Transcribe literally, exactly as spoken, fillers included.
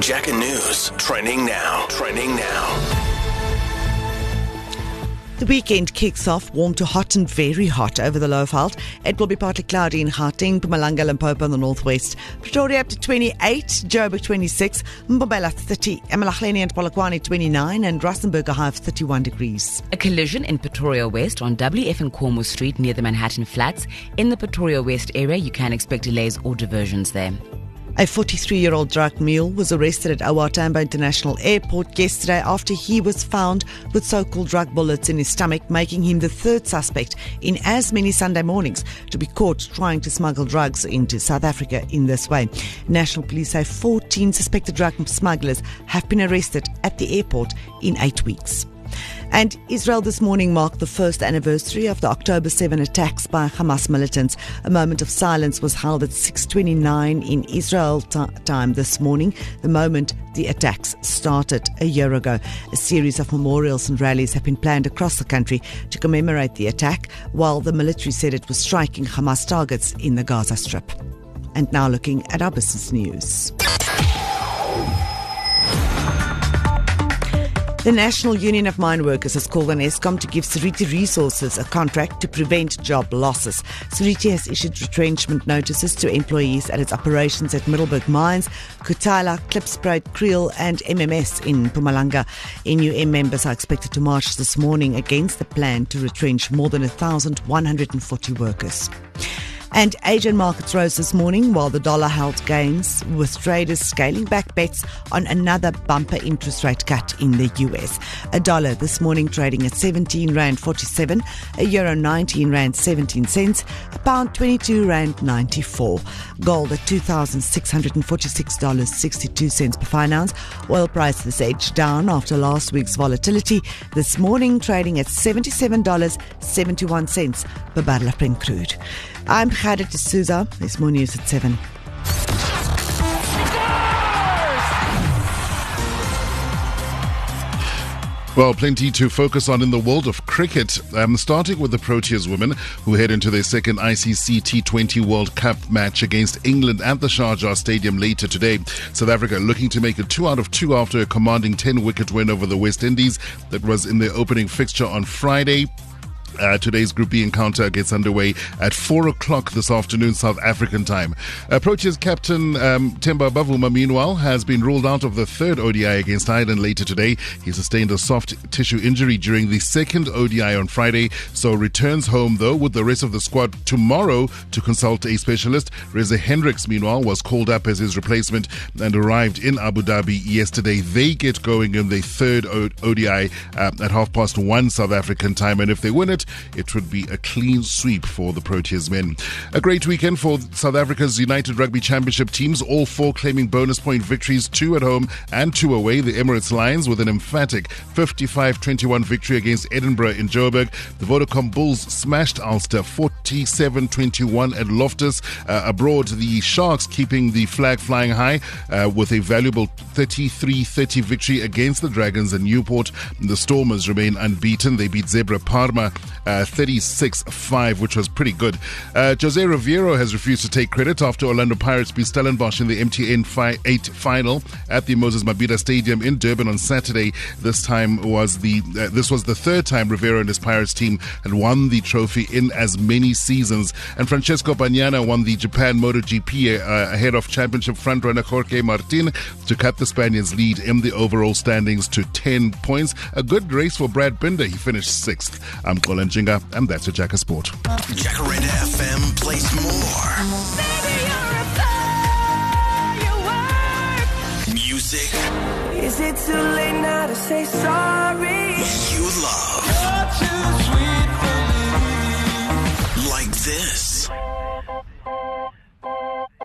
Jacka News. Trending now. Trending now. The weekend kicks off warm to hot and very hot over the Lowveld. It will be partly cloudy in Gauteng, Mpumalanga, Limpopo in the northwest. Pretoria up to twenty-eight, Joburg twenty-six, Mbombela thirty, eMalahleni and Polokwane twenty-nine, and Rustenburg a high of thirty-one degrees. A collision in Pretoria West on W F and Cornwall Street near the Manhattan Flats. In the Pretoria West area, you can expect delays or diversions there. A forty-three-year-old drug mule was arrested at O R Tambo International Airport yesterday after he was found with so-called drug bullets in his stomach, making him the third suspect in as many Sunday mornings to be caught trying to smuggle drugs into South Africa in this way. National Police say fourteen suspected drug smugglers have been arrested at the airport in eight weeks. And Israel this morning marked the first anniversary of the October seventh attacks by Hamas militants. A moment of silence was held at six twenty-nine in Israel t- time this morning, the moment the attacks started a year ago. A series of memorials and rallies have been planned across the country to commemorate the attack, while the military said it was striking Hamas targets in the Gaza Strip. And now looking at our business news. The National Union of Mine Workers has called on Eskom to give Seriti Resources a contract to prevent job losses. Seriti has issued retrenchment notices to employees at its operations at Middelburg Mines, Kutala, Klipspruit, Kriel and M M S in Mpumalanga. N U M members are expected to march this morning against the plan to retrench more than one thousand one hundred forty workers. And Asian markets rose this morning while the dollar held gains, with traders scaling back bets on another bumper interest rate cut in the U S. A dollar this morning trading at seventeen rand forty-seven, a euro nineteen rand seventeen cents, a pound twenty-two rand ninety-four. Gold at two thousand six hundred forty-six dollars and sixty-two cents per fine ounce. Oil prices edged down after last week's volatility. This morning trading at seventy-seven dollars and seventy-one cents per barrel of Brent crude. I'm Khadija D'Souza. There's more news at seven. Well, plenty to focus on in the world of cricket, um, starting with the Proteas women who head into their second I C C T twenty World Cup match against England at the Sharjah Stadium later today. South Africa looking to make it two out of two after a commanding ten-wicket win over the West Indies that was in their opening fixture on Friday. Uh, today's Group B encounter gets underway at four o'clock this afternoon, South African time. Uh, Proteas captain um, Themba Bavuma, meanwhile, has been ruled out of the third O D I against Ireland later today. He sustained a soft tissue injury during the second O D I on Friday, so returns home, though, with the rest of the squad tomorrow to consult a specialist. Reza Hendricks, meanwhile, was called up as his replacement and arrived in Abu Dhabi yesterday. They get going in the third O D I uh, at half past one South African time, and if they win it, it would be a clean sweep for the Proteas men. A great weekend for South Africa's United Rugby Championship teams, all four claiming bonus point victories, two at home and two away. The Emirates Lions with an emphatic fifty-five twenty-one victory against Edinburgh in Joburg. The Vodacom Bulls smashed Ulster forty-seven twenty-one at Loftus. Uh, abroad, the Sharks keeping the flag flying high uh, with a valuable thirty-three thirty victory against the Dragons in Newport. The Stormers remain unbeaten. They beat Zebra Parma Uh, thirty-six five, which was pretty good. Uh, Jose Riviero has refused to take credit after Orlando Pirates beat Stellenbosch in the M T N eight final at the Moses Mabhida Stadium in Durban on Saturday. This time was the uh, this was the third time Riviero and his Pirates team had won the trophy in as many seasons. And Francesco Bagnaia won the Japan MotoGP uh, ahead of championship frontrunner Jorge Martin to cut the Spaniards' lead in the overall standings to ten points. A good race for Brad Binder. He finished sixth. I'm Colin Jinga, and that's a Jacka Sport. Jacaranda F M plays more. Baby, you're a firework. Music. Is it too late now to say sorry?